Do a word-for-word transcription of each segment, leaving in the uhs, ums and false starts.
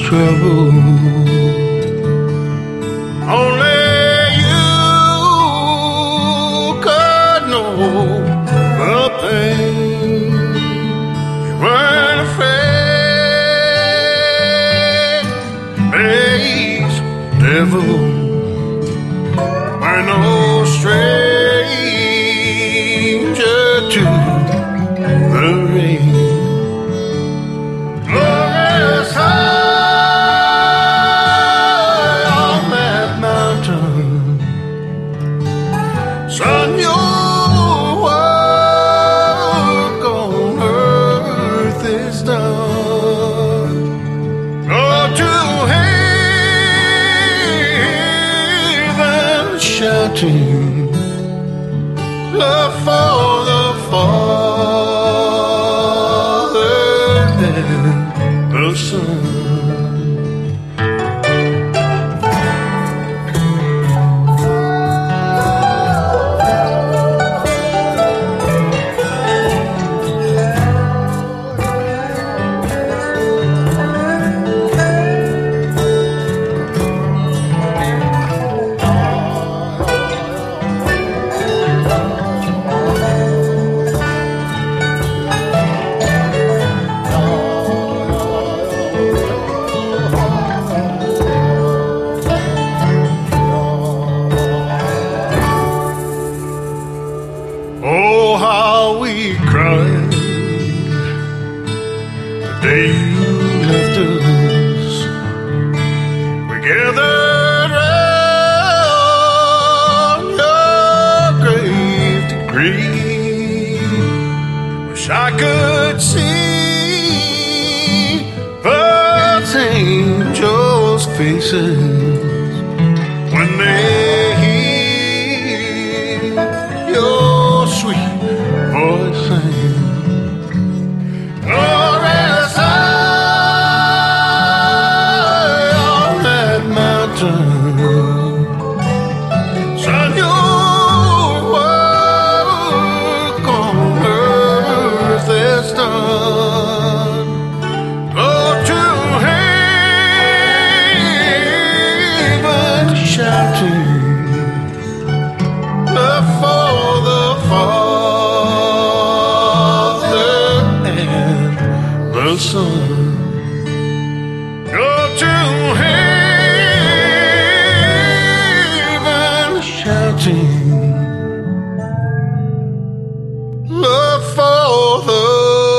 trouble. Only you could know the pain. You weren't afraid, face devil. We're no stranger to the rain. Glorious high on that mountain, son, your work on earth is done. Go to heaven shouting, love for the Father and the Son. Oh, how we cried the day you left us. We gathered round your grave to grieve. Wish I could see those angels' faces when they hear your sweet voice sing. Glorious high on that mountain, son, your work on earth is done. Go to heaven shouting, love for the Father and the Son. Go to heaven shouting, love for the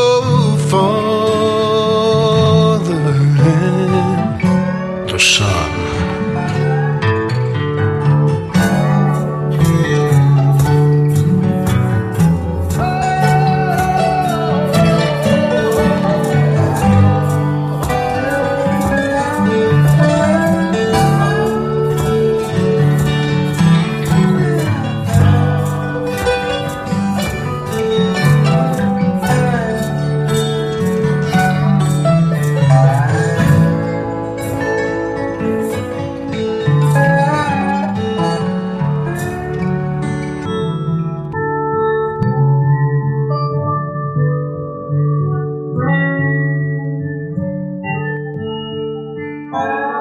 Father and the Son. Oh